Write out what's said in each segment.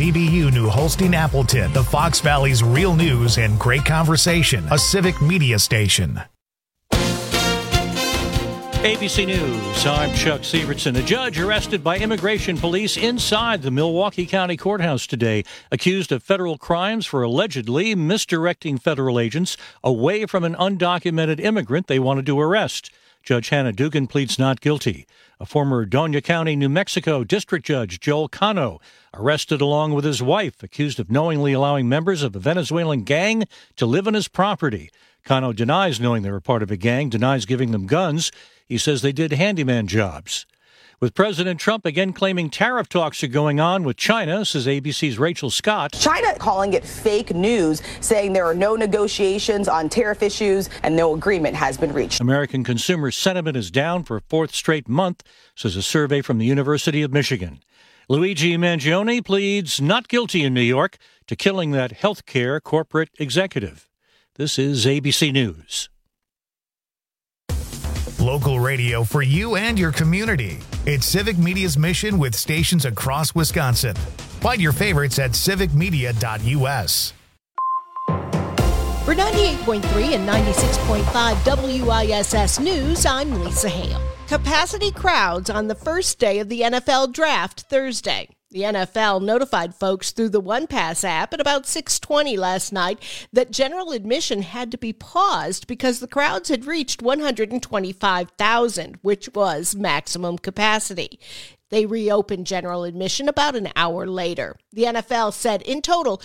CBU New Holstein Appleton, the Fox Valley's real news and great conversation, a civic media station. ABC News, I'm Chuck Severson. A judge arrested by immigration police inside the Milwaukee County Courthouse today, accused of federal crimes for allegedly misdirecting federal agents away from an undocumented immigrant they wanted to arrest. Judge Hannah Dugan pleads not guilty. A former Doña County, New Mexico District Judge, Joel Cano, arrested along with his wife, accused of knowingly allowing members of a Venezuelan gang to live on his property. Cano denies knowing they were part of a gang, denies giving them guns. He says they did handyman jobs. With President Trump again claiming tariff talks are going on with China, says ABC's Rachel Scott. China calling it fake news, saying there are no negotiations on tariff issues and no agreement has been reached. American consumer sentiment is down for a fourth straight month, says a survey from the University of Michigan. Luigi Mangione pleads not guilty in New York to killing that healthcare corporate executive. This is ABC News. Local radio for you and your community. It's Civic Media's mission with stations across Wisconsin. Find your favorites at civicmedia.us. For 98.3 and 96.5 WISS News, I'm Lisa Hale. Capacity crowds on the first day of the NFL Draft Thursday. The NFL notified folks through the OnePass app at about 6:20 last night that general admission had to be paused because the crowds had reached 125,000, which was maximum capacity. They reopened general admission about an hour later. The NFL said in total,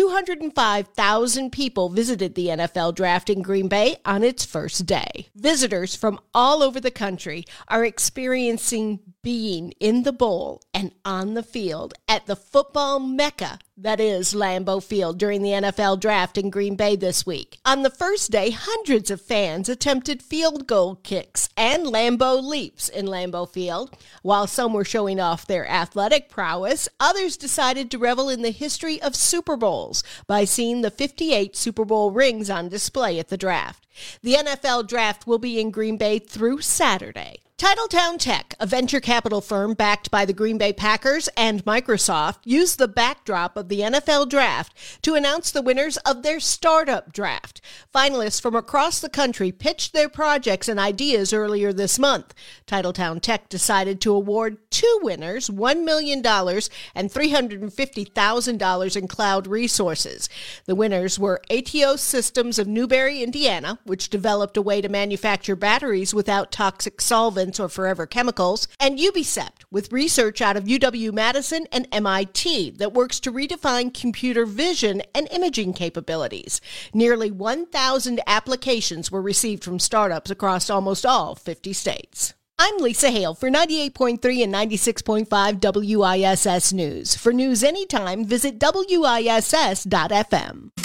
205,000 people visited the NFL Draft in Green Bay on its first day. Visitors from all over the country are experiencing being in the bowl and on the field at the football mecca that is Lambeau Field during the NFL Draft in Green Bay this week. On the first day, hundreds of fans attempted field goal kicks and Lambeau leaps in Lambeau Field. While some were showing off their athletic prowess, others decided to revel in the history of Super Bowls by seeing the 58 Super Bowl rings on display at the draft. The NFL Draft will be in Green Bay through Saturday. Titletown Tech, a venture capital firm backed by the Green Bay Packers and Microsoft, used the backdrop of the NFL Draft to announce the winners of their startup draft. Finalists from across the country pitched their projects and ideas earlier this month. Titletown Tech decided to award two winners $1 million and $350,000 in cloud resources. The winners were ATO Systems of Newberry, Indiana, which developed a way to manufacture batteries without toxic solvents or forever chemicals, and Ubicept, with research out of UW-Madison and MIT that works to redefine computer vision and imaging capabilities. Nearly 1,000 applications were received from startups across almost all 50 states. I'm Lisa Hale for 98.3 and 96.5 WISS News. For news anytime, visit WISS.FM.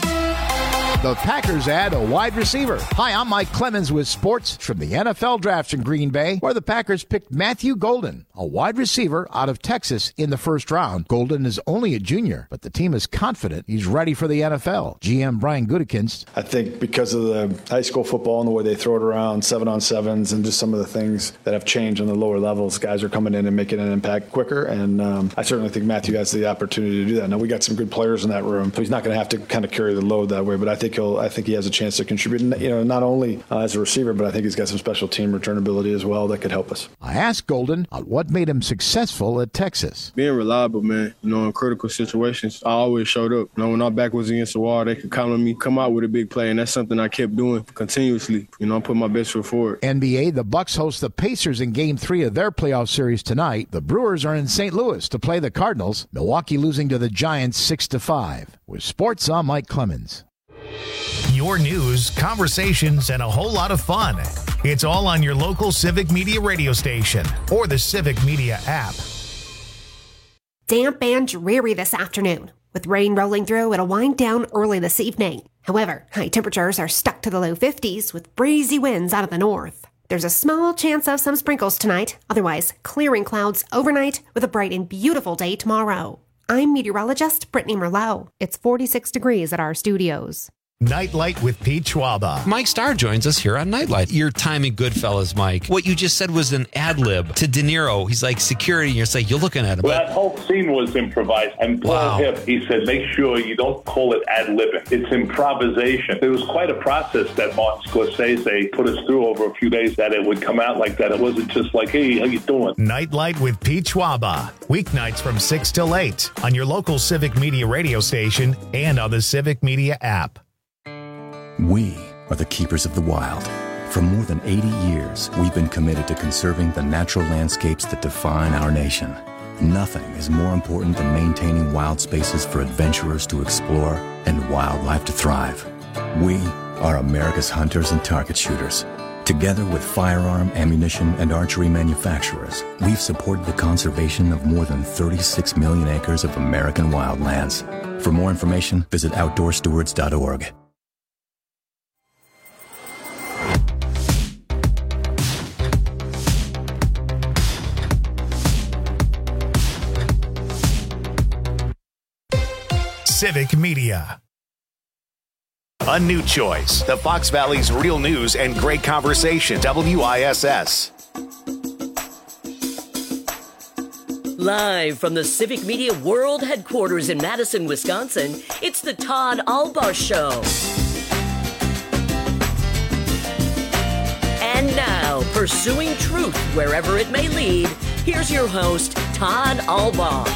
The Packers add a wide receiver. Hi, I'm Mike Clemens with sports from the NFL Draft in Green Bay, where the Packers picked Matthew Golden, a wide receiver out of Texas, in the first round. Golden is only a junior, but the team is confident he's ready for the NFL. GM Brian Gutekunst. I think because of the high school football and the way they throw it around, 7-on-7s, and just some of the things that have changed on the lower levels, guys are coming in and making an impact quicker, and I certainly think Matthew has the opportunity to do that. Now, we got some good players in that room, so he's not going to have to kind of carry the load that way, but I think he has a chance to contribute, not only as a receiver, but I think he's got some special team return ability as well that could help us. I asked Golden on what made him successful at Texas. Being reliable, man. In critical situations, I always showed up. When our back was against the wall, they could count on me, come out with a big play, and that's something I kept doing continuously. I put my best foot forward. NBA, the Bucks host the Pacers in Game 3 of their playoff series tonight. The Brewers are in St. Louis to play the Cardinals. Milwaukee losing to the Giants 6-5. With sports, I'm Mike Clemens. Your news, conversations, and a whole lot of fun. It's all on your local Civic Media radio station or the Civic Media app. Damp and dreary this afternoon. With rain rolling through, it'll wind down early this evening. However, high temperatures are stuck to the low 50s with breezy winds out of the north. There's a small chance of some sprinkles tonight, otherwise clearing clouds overnight with a bright and beautiful day tomorrow. I'm meteorologist Brittany Merlot. It's 46 degrees at our studios. Nightlight with Pete Schwaba. Mike Starr joins us here on Nightlight. Your timing, Goodfellas, Mike. What you just said was an ad lib to De Niro. He's like security, and you're like, you're looking at him. Well, that whole scene was improvised. And Paul Hipp, he said, make sure you don't call it ad libbing. It's improvisation. It was quite a process that Martin Scorsese put us through over a few days, that it would come out like that. It wasn't just like, hey, how you doing? Nightlight with Pete Schwaba. Weeknights from 6 till 8 on your local Civic Media radio station and on the Civic Media app. We are the keepers of the wild. For more than 80 years, we've been committed to conserving the natural landscapes that define our nation. Nothing is more important than maintaining wild spaces for adventurers to explore and wildlife to thrive. We are America's hunters and target shooters. Together with firearm, ammunition, and archery manufacturers, we've supported the conservation of more than 36 million acres of American wildlands. For more information, visit OutdoorStewards.org. Civic Media. A new choice. The Fox Valley's real news and great conversation. WISS. Live from the Civic Media World Headquarters in Madison, Wisconsin, it's the Todd Albaugh Show. And now, pursuing truth wherever it may lead, here's your host, Todd Albaugh.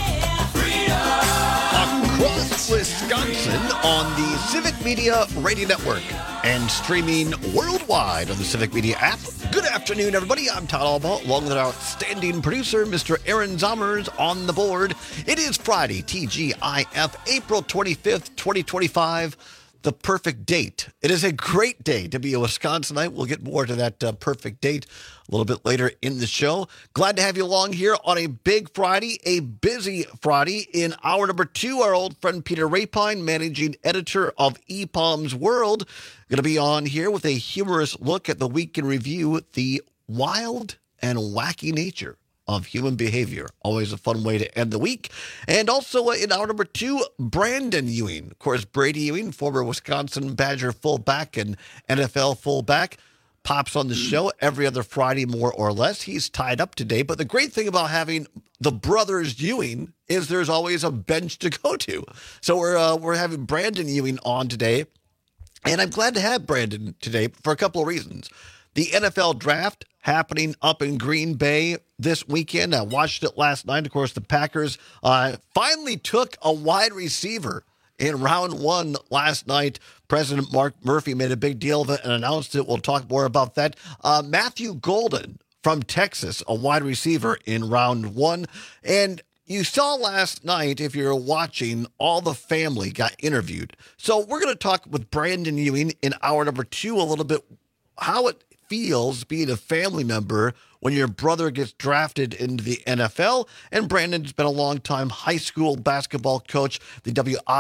Across Wisconsin on the Civic Media Radio Network and streaming worldwide on the Civic Media app. Good afternoon, everybody. I'm Todd Albaugh, along with our outstanding producer, Mr. Aaron Zommers, on the board. It is Friday, TGIF, April 25th, 2025. The perfect date. It is a great day to be a Wisconsinite. We'll get more to that perfect date a little bit later in the show. Glad to have you along here on a big Friday, a busy Friday. In hour number 2, our old friend Peter Rapine, managing editor of EPOM's World, going to be on here with a humorous look at the week in review, the wild and wacky nature of human behavior. Always a fun way to end the week. And also in hour number 2, Brandon Ewing. Of course, Brady Ewing, former Wisconsin Badger fullback and NFL fullback, pops on the show every other Friday, more or less. He's tied up today. But the great thing about having the brothers Ewing is there's always a bench to go to. So we're having Brandon Ewing on today. And I'm glad to have Brandon today for a couple of reasons. The NFL draft happening up in Green Bay this weekend. I watched it last night. Of course, the Packers finally took a wide receiver in round 1 last night. President Mark Murphy made a big deal of it and announced it. We'll talk more about that. Matthew Golden from Texas, a wide receiver in round 1. And you saw last night, if you're watching, all the family got interviewed. So we're going to talk with Brandon Ewing in hour number 2 a little bit, how it feels being a family member when your brother gets drafted into the NFL. And Brandon's been a long-time high school basketball coach, the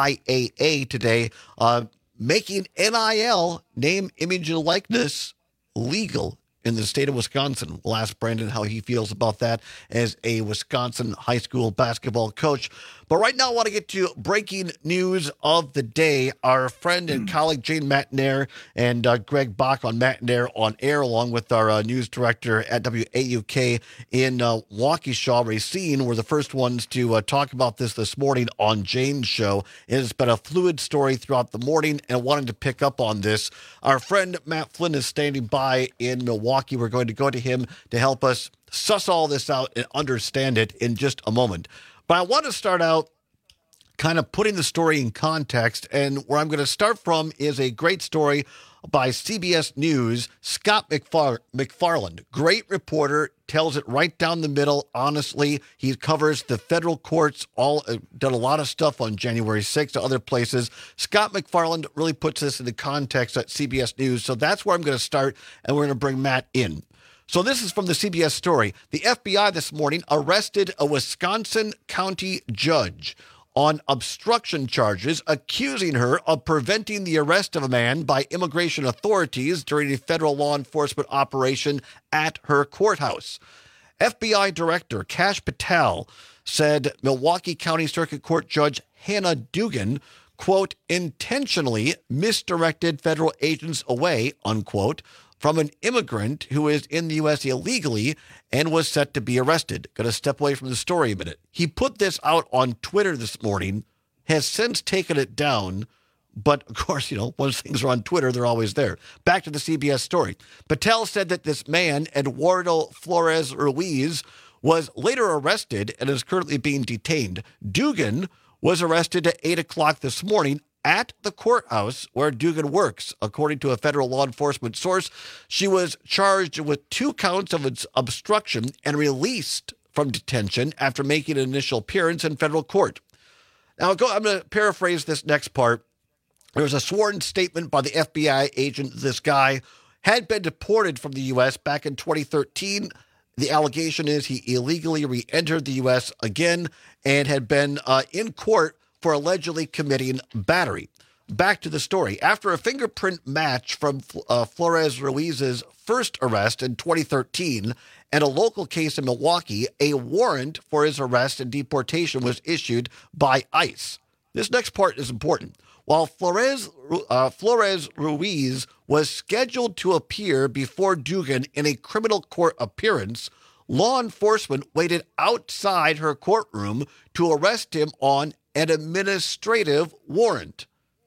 WIAA today, making NIL, name, image, and likeness, legal in the state of Wisconsin. We'll ask Brandon how he feels about that as a Wisconsin high school basketball coach. But right now, I want to get to breaking news of the day. Our friend and colleague Jane Matnair and Greg Bach on Matnair on Air, along with our news director at WAUK in Waukesha, Racine, were the first ones to talk about this morning on Jane's show. It has been a fluid story throughout the morning, and wanted to pick up on this. Our friend Matt Flynn is standing by in Milwaukee. We're going to go to him to help us suss all this out and understand it in just a moment. But I want to start out kind of putting the story in context, and where I'm going to start from is a great story by CBS News. Scott McFarland, great reporter, tells it right down the middle, honestly. He covers the federal courts, done a lot of stuff on January 6th to other places. Scott McFarland really puts this into context at CBS News, so that's where I'm going to start, and we're going to bring Matt in. So this is from the CBS story. The FBI this morning arrested a Wisconsin county judge on obstruction charges, accusing her of preventing the arrest of a man by immigration authorities during a federal law enforcement operation at her courthouse. FBI Director Kash Patel said Milwaukee County Circuit Court Judge Hannah Dugan, quote, intentionally misdirected federal agents away, unquote, from an immigrant who is in the U.S. illegally and was set to be arrested. Going to step away from the story a minute. He put this out on Twitter this morning, has since taken it down, but of course, once things are on Twitter, they're always there. Back to the CBS story. Patel said that this man, Eduardo Flores Ruiz, was later arrested and is currently being detained. Dugan was arrested at 8 o'clock this morning at the courthouse where Dugan works. According to a federal law enforcement source, she was charged with 2 counts of obstruction and released from detention after making an initial appearance in federal court. Now, I'm going to paraphrase this next part. There was a sworn statement by the FBI agent. This guy had been deported from the U.S. back in 2013. The allegation is he illegally re-entered the U.S. again and had been in court for allegedly committing battery. Back to the story. After a fingerprint match from Flores Ruiz's first arrest in 2013 and a local case in Milwaukee, a warrant for his arrest and deportation was issued by ICE. This next part is important. While Flores Ruiz was scheduled to appear before Dugan in a criminal court appearance, law enforcement waited outside her courtroom to arrest him on an administrative warrant.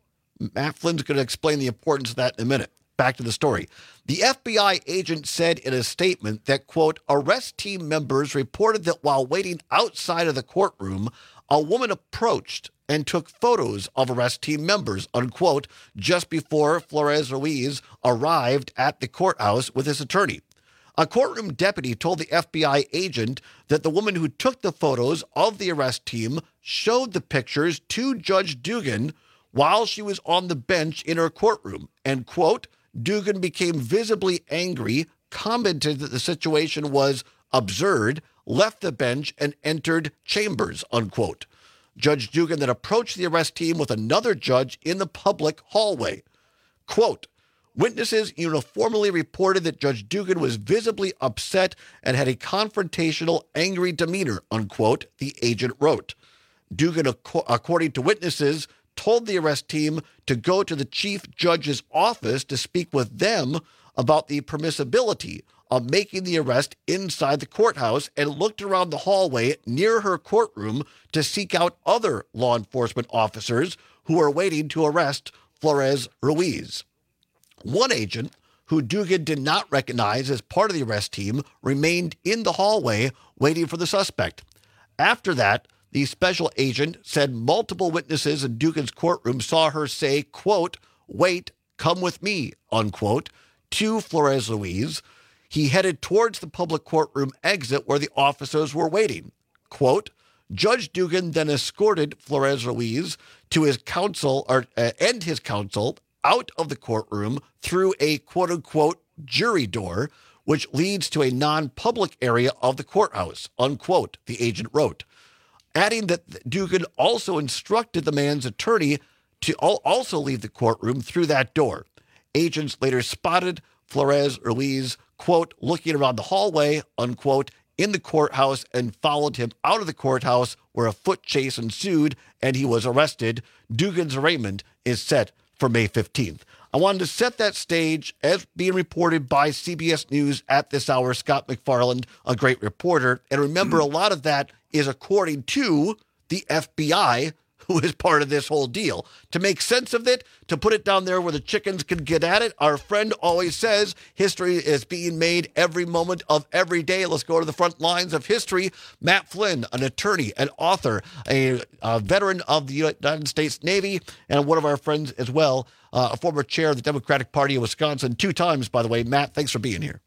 Matt Flynn's going to explain the importance of that in a minute. Back to the story. The FBI agent said in a statement that, quote, arrest team members reported that while waiting outside of the courtroom, a woman approached and took photos of arrest team members, unquote, just before Flores Ruiz arrived at the courthouse with his attorney. A courtroom deputy told the FBI agent that the woman who took the photos of the arrest team showed the pictures to Judge Dugan while she was on the bench in her courtroom. And, quote, Dugan became visibly angry, commented that the situation was absurd, left the bench, and entered chambers, unquote. Judge Dugan then approached the arrest team with another judge in the public hallway. Quote, witnesses uniformly reported that Judge Dugan was visibly upset and had a confrontational, angry demeanor, unquote, the agent wrote. Dugan, according to witnesses, told the arrest team to go to the chief judge's office to speak with them about the permissibility of making the arrest inside the courthouse and looked around the hallway near her courtroom to seek out other law enforcement officers who were waiting to arrest Flores Ruiz. One agent, who Dugan did not recognize as part of the arrest team, remained in the hallway waiting for the suspect. After that, the special agent said multiple witnesses in Dugan's courtroom saw her say, quote, wait, come with me, unquote, to Flores Ruiz. He headed towards the public courtroom exit where the officers were waiting. Quote, Judge Dugan then escorted Flores Ruiz to his counsel and his counsel out of the courtroom through a quote-unquote jury door, which leads to a non-public area of the courthouse, unquote, the agent wrote, adding that Dugan also instructed the man's attorney to also leave the courtroom through that door. Agents later spotted Flores Ruiz, quote, looking around the hallway, unquote, in the courthouse and followed him out of the courthouse where a foot chase ensued and he was arrested. Dugan's arraignment is set for May 15th. I wanted to set that stage as being reported by CBS News at this hour. Scott McFarland, a great reporter. And remember, a lot of that is according to the FBI, who is part of this whole deal. To make sense of it, to put it down there where the chickens can get at it, our friend always says history is being made every moment of every day. Let's go to the front lines of history. Matt Flynn, an attorney, an author, a veteran of the United States Navy, and one of our friends as well, a former chair of the Democratic Party of Wisconsin 2 times, by the way. Matt, thanks for being here.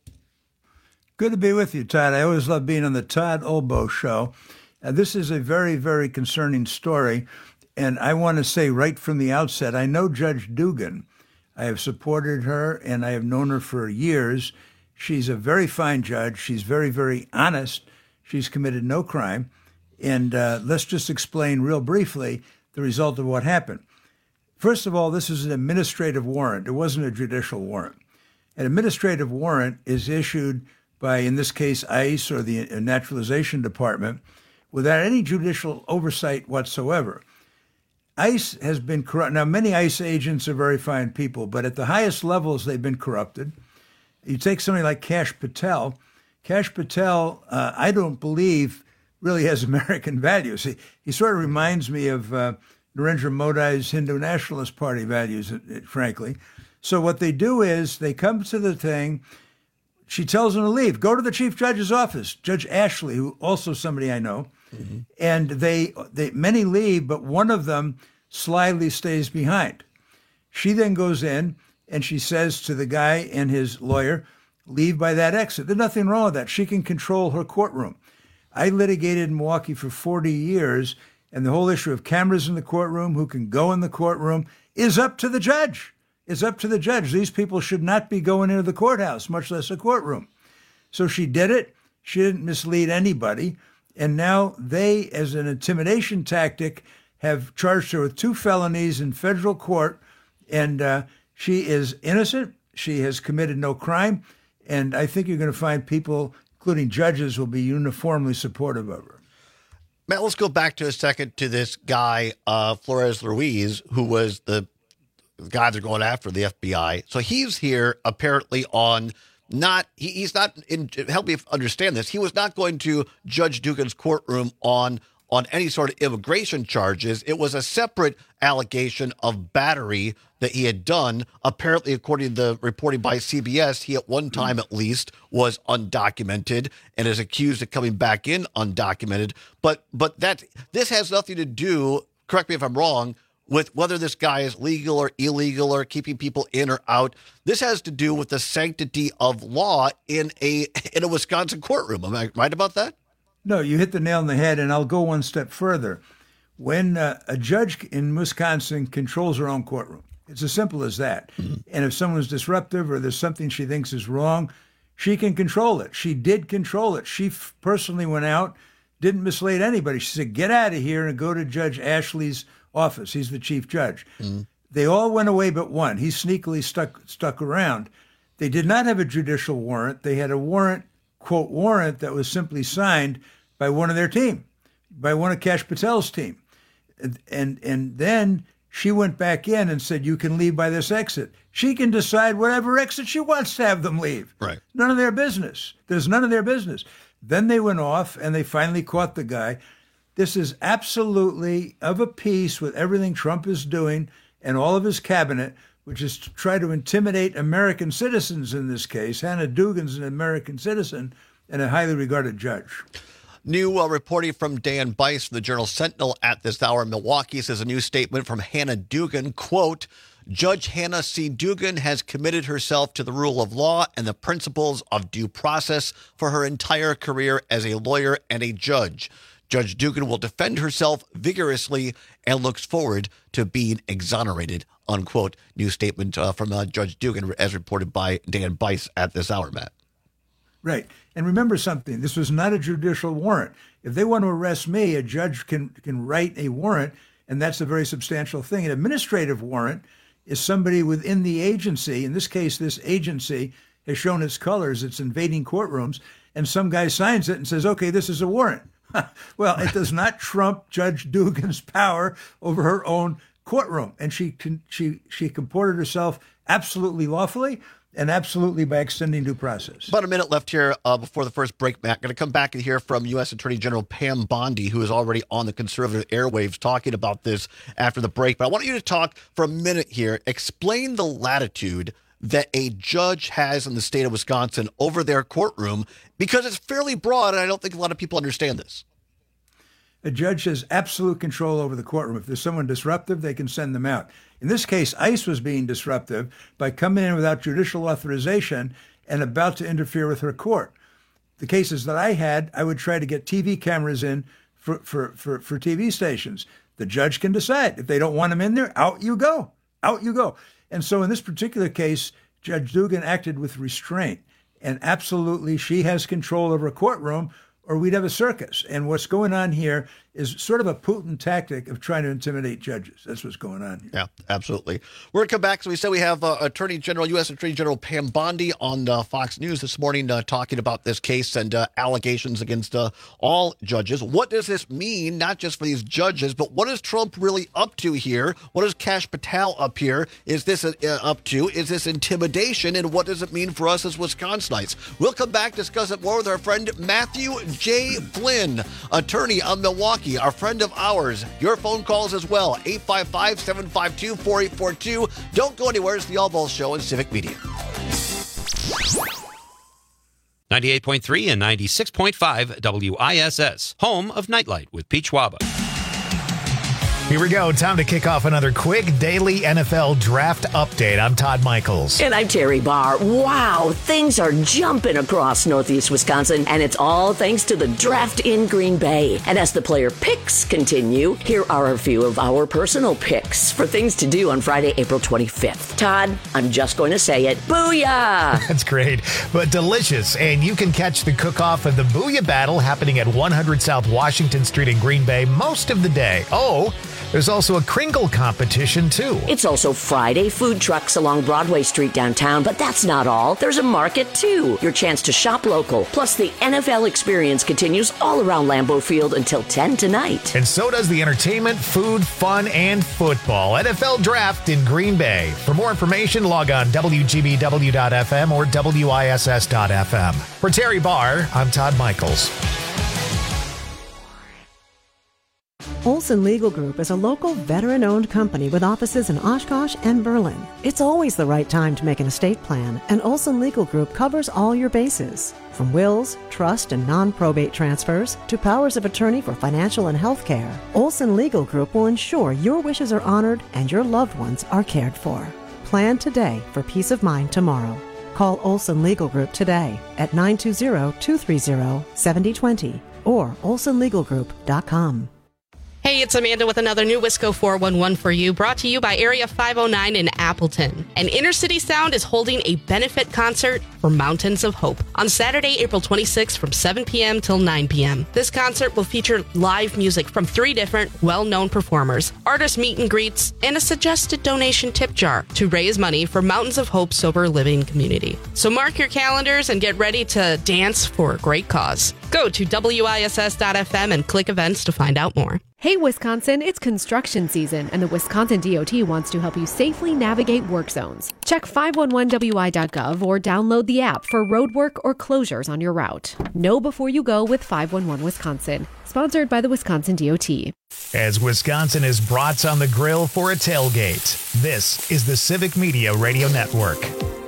Good to be with you, Todd. I always love being on the Todd Olbo Show. This is a very, very concerning story, and I want to say right from the outset, I know Judge Dugan. I have supported her, and I have known her for years. She's a very fine judge. She's very, very honest. She's committed no crime. And let's just explain real briefly the result of what happened. First of all, this is an administrative warrant. It wasn't a judicial warrant. An administrative warrant is issued by, in this case, ICE or the Naturalization Department, without any judicial oversight whatsoever. ICE has been corrupt. Now, many ICE agents are very fine people, but at the highest levels, they've been corrupted. You take somebody like Kash Patel. Kash Patel, I don't believe, really has American values. He sort of reminds me of Narendra Modi's Hindu Nationalist Party values, frankly. So what they do is they come to the thing. She tells them to leave. Go to the chief judge's office, Judge Ashley, who also somebody I know. Mm-hmm. And they many leave, but one of them slyly stays behind. She then goes in and she says to the guy and his lawyer, leave by that exit. There's nothing wrong with that. She can control her courtroom. I litigated in Milwaukee for 40 years, and the whole issue of cameras in the courtroom, who can go in the courtroom, is up to the judge. It's up to the judge. These people should not be going into the courthouse, much less a courtroom. So she did it. She didn't mislead anybody. And now they, as an intimidation tactic, have charged her with 2 felonies in federal court. And she is innocent. She has committed no crime. And I think you're going to find people, including judges, will be uniformly supportive of her. Matt, let's go back to a second to this guy, Flores Ruiz, who was the guy they're going after, the FBI. So he's here apparently on he's not in, help me understand this. He was not going to Judge Dugan's courtroom on any sort of immigration charges. It was a separate allegation of battery that he had done. Apparently, according to the reporting by CBS, he at one time at least was undocumented and is accused of coming back in undocumented. But this has nothing to do, correct me if I'm wrong, with whether this guy is legal or illegal or keeping people in or out. This has to do with the sanctity of law in a Wisconsin courtroom. Am I right about that? No, you hit the nail on the head, and I'll go one step further. When a judge in Wisconsin controls her own courtroom, it's as simple as that. Mm-hmm. And if someone's disruptive or there's something she thinks is wrong, she can control it. She did control it. She personally went out, didn't mislead anybody. She said, get out of here and go to Judge Ashley's office. He's the chief judge. Mm-hmm. They all went away but one. He sneakily stuck around. They did not have a judicial warrant. They had a warrant, quote, warrant that was simply signed by one of their team, by one of Kash Patel's team. And then she went back in and said, you can leave by this exit. She can decide whatever exit she wants to have them leave. Right. None of their business. There's none of their business. Then they went off and they finally caught the guy. This is absolutely of a piece with everything Trump is doing and all of his cabinet, which is to try to intimidate American citizens in this case. Hannah Dugan's an American citizen and a highly regarded judge. New reporting from Dan Bice from the Journal Sentinel at this hour in Milwaukee says a new statement from Hannah Dugan, quote, Judge Hannah C. Dugan has committed herself to the rule of law and the principles of due process for her entire career as a lawyer and a judge. Judge Dugan will defend herself vigorously and looks forward to being exonerated, unquote. New statement from Judge Dugan as reported by Dan Bice at this hour, Matt. Right. And remember something, this was not a judicial warrant. If they want to arrest me, a judge can write a warrant, and that's a very substantial thing. An administrative warrant is somebody within the agency. In this case, this agency has shown its colors. It's invading courtrooms, and some guy signs it and says, okay, this is a warrant. Well, it does not trump Judge Dugan's power over her own courtroom. And she comported herself absolutely lawfully and absolutely by extending due process. About a minute left here before the first break, Matt. Going to come back and hear from U.S. Attorney General Pam Bondi, who is already on the conservative airwaves talking about this after the break. But I want you to talk for a minute here. Explain the latitude that a judge has in the state of Wisconsin over their courtroom, because it's fairly broad, and I don't think a lot of people understand this. A judge has absolute control over the courtroom. If there's someone disruptive, they can send them out. In this case, ICE was being disruptive by coming in without judicial authorization and about to interfere with her court. The cases that I had, I would try to get TV cameras in for TV stations. The judge can decide. If they don't want them in there, out you go. Out you go. And so in this particular case, Judge Dugan acted with restraint. And absolutely, she has control over a courtroom, or we'd have a circus. And what's going on here is sort of a Putin tactic of trying to intimidate judges. That's what's going on here. Yeah, absolutely. We're going to come back. So we said we have U.S. Attorney General Pam Bondi on Fox News this morning talking about this case and allegations against all judges. What does this mean, not just for these judges, but what is Trump really up to here? What is Kash Patel up here? Is this up to? Is this intimidation? And what does it mean for us as Wisconsinites? We'll come back, discuss it more with our friend Matthew J. Flynn, attorney of Milwaukee, our friend of ours. Your phone calls as well, 855-752-4842. Don't go anywhere. It's the All Balls Show on Civic Media. 98.3 and 96.5 WISS, home of Nightlight with Peach Waba. Here we go. Time to kick off another quick daily NFL draft update. I'm Todd Michaels. And I'm Terry Barr. Wow, things are jumping across Northeast Wisconsin, and it's all thanks to the draft in Green Bay. And as the player picks continue, here are a few of our personal picks for things to do on Friday, April 25th. Todd, I'm just going to say it. Booyah! That's great, but delicious. And you can catch the cook-off of the Booyah Battle happening at 100 South Washington Street in Green Bay most of the day. Oh, there's also a Kringle competition, too. It's also Friday food trucks along Broadway Street downtown, but that's not all. There's a market, too. Your chance to shop local. Plus, the NFL experience continues all around Lambeau Field until 10 tonight. And so does the entertainment, food, fun, and football. NFL Draft in Green Bay. For more information, log on WGBW.FM or WISS.FM. For Terry Barr, I'm Todd Michaels. Olson Legal Group is a local veteran-owned company with offices in Oshkosh and Berlin. It's always the right time to make an estate plan, and Olson Legal Group covers all your bases. From wills, trust, and non-probate transfers to powers of attorney for financial and health care, Olson Legal Group will ensure your wishes are honored and your loved ones are cared for. Plan today for peace of mind tomorrow. Call Olson Legal Group today at 920-230-7020 or olsonlegalgroup.com. Hey, it's Amanda with another new Wisco 411 for you, brought to you by Area 509 in Appleton. And Inner City Sound is holding a benefit concert for Mountains of Hope on Saturday, April 26th from 7 p.m. till 9 p.m. This concert will feature live music from 3 different well-known performers, artist meet and greets, and a suggested donation tip jar to raise money for Mountains of Hope Sober Living Community. So mark your calendars and get ready to dance for a great cause. Go to WISS.FM and click events to find out more. Hey Wisconsin, it's construction season, and the Wisconsin DOT wants to help you safely navigate work zones. Check 511wi.gov or download the app for roadwork or closures on your route. Know before you go with 511 Wisconsin. Sponsored by the Wisconsin DOT. As Wisconsin is brats on the grill for a tailgate, this is the Civic Media Radio Network.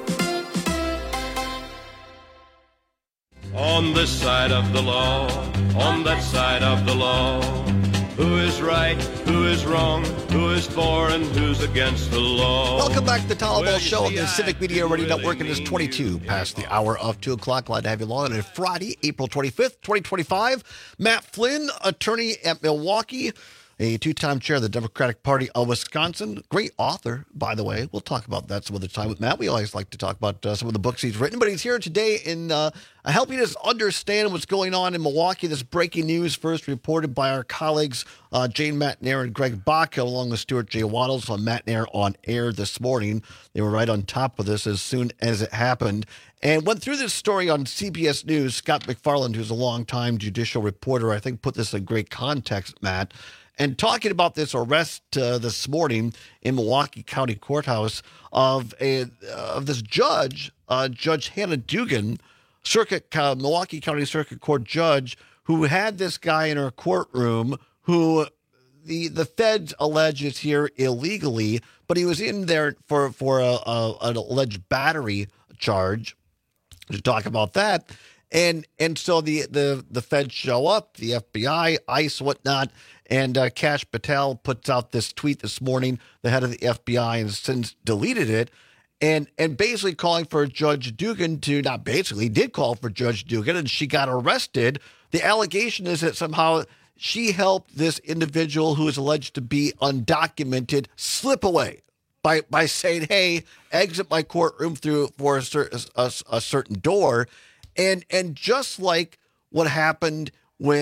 On this side of the law, on that side of the law. Who is right, who is wrong, who is for and who's against the law? Welcome back to the Todd Ball Show on the Civic Media Radio Network. It is 22 past the hour of 2 o'clock. Glad to have you along on Friday, April 25th, 2025. Matt Flynn, attorney at Milwaukee, a 2-time chair of the Democratic Party of Wisconsin. Great author, by the way. We'll talk about that some other time with Matt. We always like to talk about some of the books he's written, but he's here today in helping us understand what's going on in Milwaukee. This breaking news first reported by our colleagues Jane Matnair and Greg Baca, along with Stuart J. Waddles on Matnair on air this morning. They were right on top of this as soon as it happened. And went through this story on CBS News. Scott McFarland, who's a longtime judicial reporter, I think put this in great context, Matt. And talking about this arrest this morning in Milwaukee County Courthouse of this judge, Judge Hannah Dugan, Milwaukee County Circuit Court judge, who had this guy in her courtroom who the feds allege is here illegally, but he was in there for an alleged battery charge. To talk about that. And so the feds show up, the FBI, ICE, whatnot, and Kash Patel puts out this tweet this morning, the head of the FBI, and since deleted it, and basically calling for Judge Dugan to, not basically, did call for Judge Dugan, and she got arrested. The allegation is that somehow she helped this individual who is alleged to be undocumented slip away by saying, hey, exit my courtroom for a certain door. And just like what happened with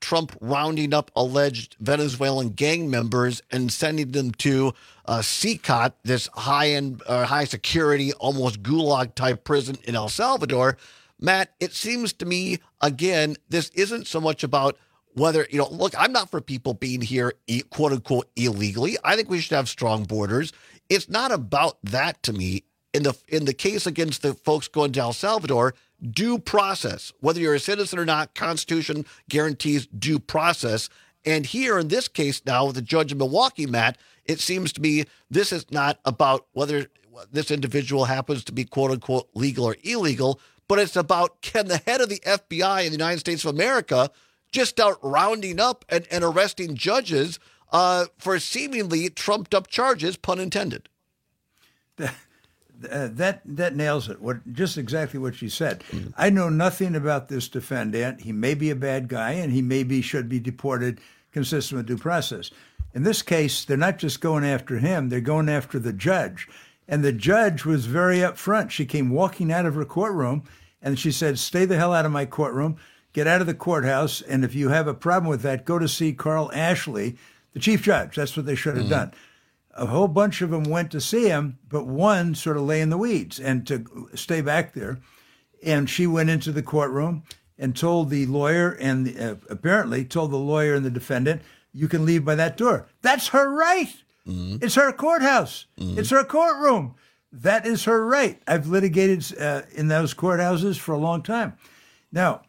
Trump rounding up alleged Venezuelan gang members and sending them to CICOT, this high security, almost gulag type prison in El Salvador. Matt, it seems to me, again, this isn't so much about whether, look, I'm not for people being here, quote unquote, illegally. I think we should have strong borders. It's not about that to me. In the case against the folks going to El Salvador, due process, whether you're a citizen or not, Constitution guarantees due process. And here in this case now, with the judge in Milwaukee, Matt, it seems to me this is not about whether this individual happens to be quote unquote legal or illegal, but it's about, can the head of the FBI in the United States of America just start rounding up and arresting judges for seemingly trumped up charges, pun intended. That nails it. Just exactly what she said. I know nothing about this defendant. He may be a bad guy, and he should be deported consistent with due process. In this case, they're not just going after him, they're going after the judge. And the judge was very upfront. She came walking out of her courtroom, and she said, stay the hell out of my courtroom, get out of the courthouse, and if you have a problem with that, go to see Carl Ashley, the chief judge. That's what they should have done. A whole bunch of them went to see him, but one sort of lay in the weeds and to stay back there. And she went into the courtroom and told the lawyer and apparently told the lawyer and the defendant, you can leave by that door. That's her right. It's her courthouse. It's her courtroom. That is her right. I've litigated in those courthouses for a long time. Now,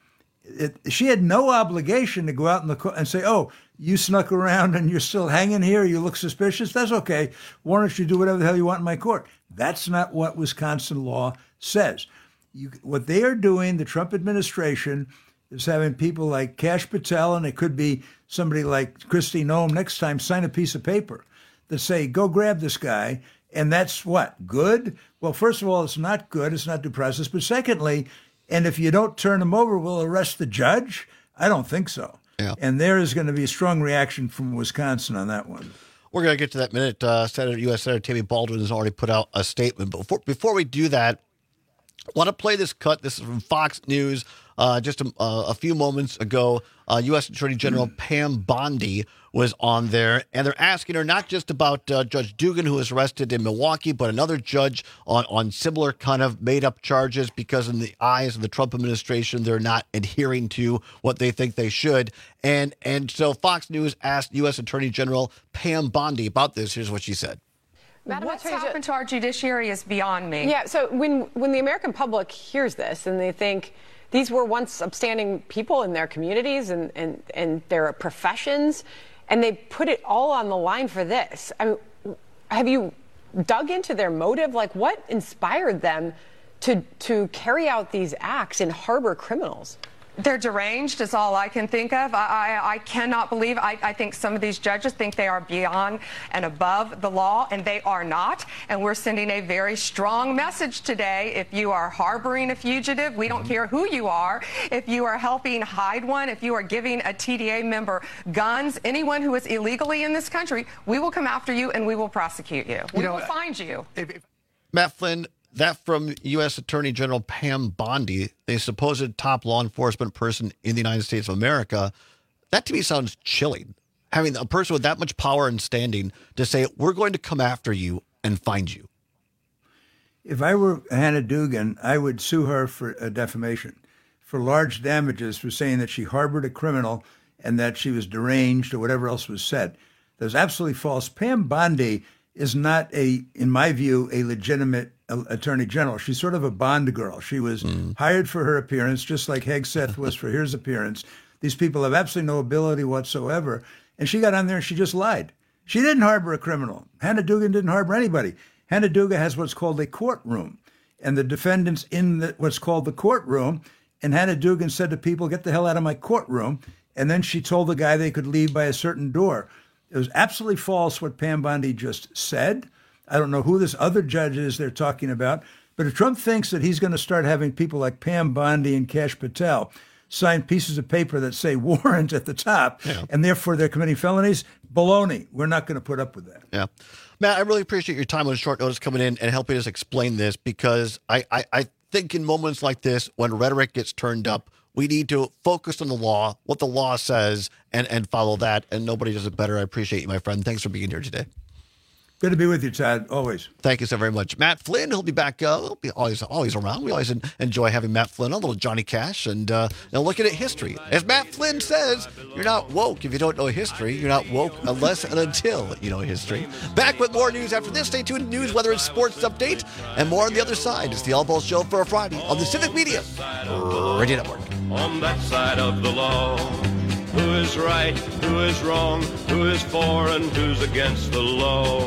she had no obligation to go out in the court and say, oh, you snuck around and you're still hanging here, you look suspicious, that's okay. Why don't you do whatever the hell you want in my court? That's not what Wisconsin law says. What they are doing, the Trump administration, is having people like Kash Patel, and it could be somebody like Kristi Noem next time, sign a piece of paper that say, go grab this guy. And that's what? Good? Well, first of all, it's not good. It's not due process. But secondly, and if you don't turn him over, we'll arrest the judge? I don't think so. Yeah. And there is going to be a strong reaction from Wisconsin on that one. We're going to get to that in a minute. U.S. Senator Tammy Baldwin has already put out a statement. But before we do that, I want to play this cut. This is from Fox News. Just a few moments ago, U.S. Attorney General Pam Bondi was on there, and they're asking her not just about Judge Dugan, who was arrested in Milwaukee, but another judge on similar kind of made-up charges because in the eyes of the Trump administration, they're not adhering to what they think they should. And so Fox News asked U.S. Attorney General Pam Bondi about this. Here's what she said. Madam What's happened to our judiciary is beyond me. Yeah, so when the American public hears this and they think these were once upstanding people in their communities and their professions, and they put it all on the line for this, I mean, have you dug into their motive? Like, what inspired them to carry out these acts and harbor criminals? They're deranged is all I can think of. I cannot believe. I think some of these judges think they are beyond and above the law, and they are not. And we're sending a very strong message today. If you are harboring a fugitive, we don't care who you are. If you are helping hide one, if you are giving a TDA member guns, anyone who is illegally in this country, we will come after you and we will prosecute you. We will find you. Matt Flynn, that from U.S. Attorney General Pam Bondi, a supposed top law enforcement person in the United States of America, that to me sounds chilling. Having a person with that much power and standing to say, we're going to come after you and find you. If I were Hannah Dugan, I would sue her for defamation, for large damages for saying that she harbored a criminal and that she was deranged or whatever else was said. That's absolutely false. Pam Bondi is not, in my view, a legitimate attorney general. She's sort of a Bond girl. She was hired for her appearance, just like Hegseth was for his appearance. These people have absolutely no ability whatsoever. And she got on there and she just lied. She didn't harbor a criminal. Hannah Dugan didn't harbor anybody. Hannah Dugan has what's called a courtroom. And the defendant's in what's called the courtroom. And Hannah Dugan said to people, get the hell out of my courtroom. And then she told the guy they could leave by a certain door. It was absolutely false what Pam Bondi just said. I don't know who this other judge is they're talking about. But if Trump thinks that he's going to start having people like Pam Bondi and Kash Patel sign pieces of paper that say warrant at the top, and therefore they're committing felonies, baloney. We're not going to put up with that. Yeah. Matt, I really appreciate your time on short notice coming in and helping us explain this, because I think in moments like this, when rhetoric gets turned up, We need to focus on the law, what the law says, and follow that. And nobody does it better. I appreciate you, my friend. Thanks for being here today. Good to be with you, Todd, always. Thank you so very much. Matt Flynn, he'll be back. He'll be always around. We always enjoy having Matt Flynn on, a little Johnny Cash, and looking at history. As Matt Flynn says, you're not woke if you don't know history. You're not woke unless and until you know history. Back with more news after this. Stay tuned to news, weather, and sports update, and more on the other side. It's the All Ball Show for a Friday on the Civic Media Radio Network. On that side of the law, who is right, who is wrong, who is for and who's against the law?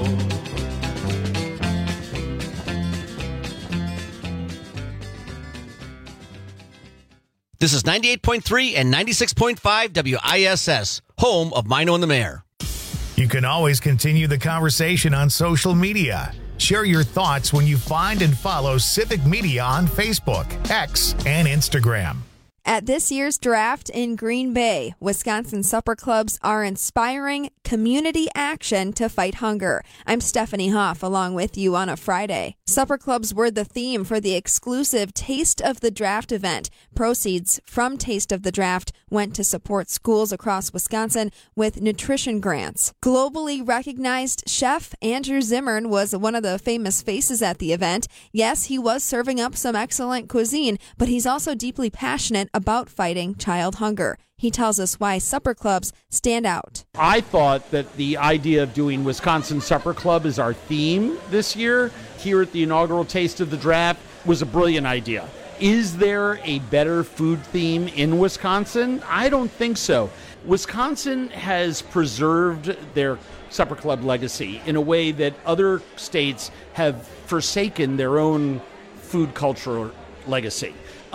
This is 98.3 and 96.5 WISS, home of Mino and the Mayor. You can always continue the conversation on social media. Share your thoughts when you find and follow Civic Media on Facebook, X, and Instagram. At this year's draft in Green Bay, Wisconsin supper clubs are inspiring community action to fight hunger. I'm Stephanie Hoff along with you on a Friday. Supper clubs were the theme for the exclusive Taste of the Draft event. Proceeds from Taste of the Draft went to support schools across Wisconsin with nutrition grants. Globally recognized chef Andrew Zimmern was one of the famous faces at the event. Yes, he was serving up some excellent cuisine, but he's also deeply passionate about fighting child hunger. He tells us why supper clubs stand out. I thought that the idea of doing Wisconsin Supper Club as our theme this year here at the inaugural Taste of the Draft was a brilliant idea. Is there a better food theme in Wisconsin? I don't think so. Wisconsin has preserved their supper club legacy in a way that other states have forsaken their own food cultural legacy.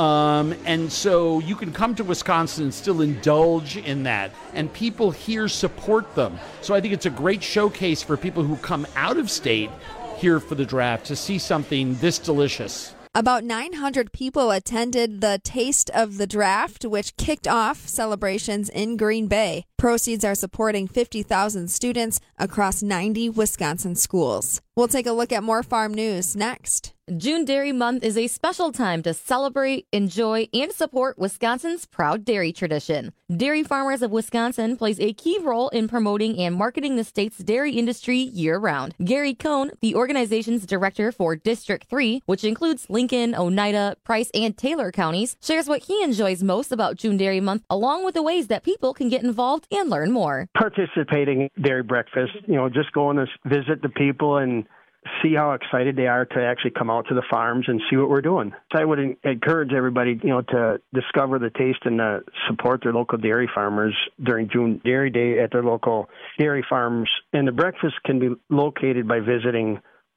And so you can come to Wisconsin and still indulge in that, and people here support them. So I think it's a great showcase for people who come out of state here for the draft to see something this delicious. About 900 people attended the Taste of the Draft, which kicked off celebrations in Green Bay. Proceeds are supporting 50,000 students across 90 Wisconsin schools. We'll take a look at more farm news next. June Dairy Month is a special time to celebrate, enjoy, and support Wisconsin's proud dairy tradition. Dairy Farmers of Wisconsin plays a key role in promoting and marketing the state's dairy industry year-round. Gary Cohn, the organization's director for District 3, which includes Lincoln, Oneida, Price, and Taylor counties, shares what he enjoys most about June Dairy Month, along with the ways that people can get involved and learn more. Participating in dairy breakfast, just going to visit the people and see how excited they are to actually come out to the farms and see what we're doing. So I would encourage everybody, to discover the taste and support their local dairy farmers during June Dairy Day at their local dairy farms. And the breakfast can be located by visiting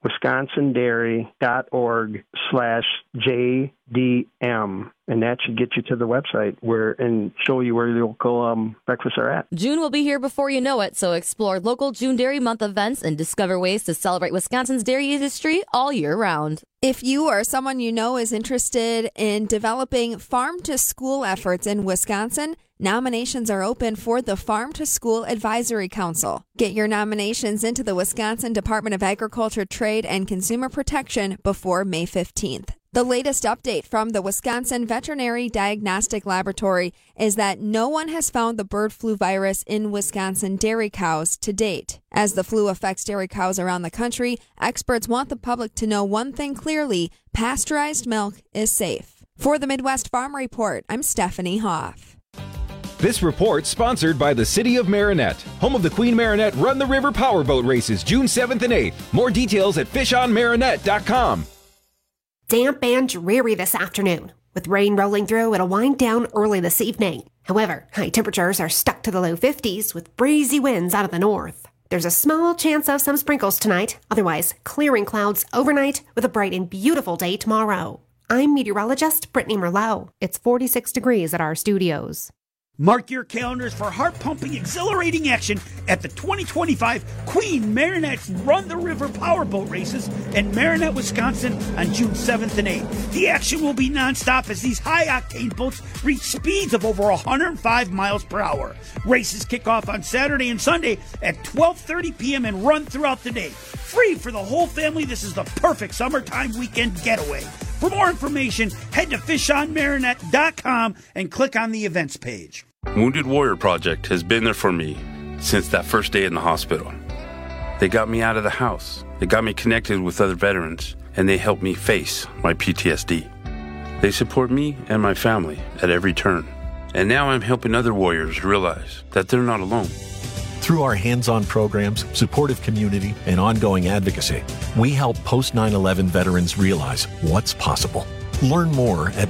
wisconsindairy.org/JDM. And that should get you to the website and show you where the local breakfasts are at. June will be here before you know it, so explore local June Dairy Month events and discover ways to celebrate Wisconsin's dairy industry all year round. If you or someone you know is interested in developing farm-to-school efforts in Wisconsin, nominations are open for the Farm to School Advisory Council. Get your nominations into the Wisconsin Department of Agriculture, Trade, and Consumer Protection before May 15th. The latest update from the Wisconsin Veterinary Diagnostic Laboratory is that no one has found the bird flu virus in Wisconsin dairy cows to date. As the flu affects dairy cows around the country, experts want the public to know one thing clearly: pasteurized milk is safe. For the Midwest Farm Report, I'm Stephanie Hoff. This report sponsored by the City of Marinette, home of the Queen Marinette Run the River Powerboat Races, June 7th and 8th. More details at fishonmarinette.com. Damp and dreary this afternoon. With rain rolling through, it'll wind down early this evening. However, high temperatures are stuck to the low 50s with breezy winds out of the north. There's a small chance of some sprinkles tonight, otherwise clearing clouds overnight with a bright and beautiful day tomorrow. I'm meteorologist Brittany Merlot. It's 46 degrees at our studios. Mark your calendars for heart-pumping, exhilarating action at the 2025 Queen Marinette's Run the River Powerboat Races in Marinette, Wisconsin on June 7th and 8th. The action will be nonstop as these high-octane boats reach speeds of over 105 miles per hour. Races kick off on Saturday and Sunday at 12:30 p.m. and run throughout the day. Free for the whole family, this is the perfect summertime weekend getaway. For more information, head to fishonmarinette.com and click on the events page. Wounded Warrior Project has been there for me since that first day in the hospital. They got me out of the house. They got me connected with other veterans, and they helped me face my PTSD. They support me and my family at every turn. And now I'm helping other warriors realize that they're not alone. Through our hands-on programs, supportive community, and ongoing advocacy, we help post-9/11 veterans realize what's possible. Learn more at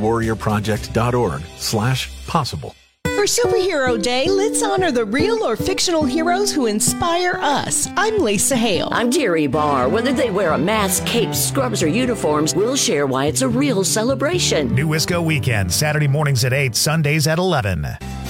woundedwarriorproject.org/possible. For Superhero Day, let's honor the real or fictional heroes who inspire us. I'm Lisa Hale. I'm Terry Barr. Whether they wear a mask, cape, scrubs, or uniforms, we'll share why it's a real celebration. New Wisco Weekend, Saturday mornings at 8, Sundays at 11.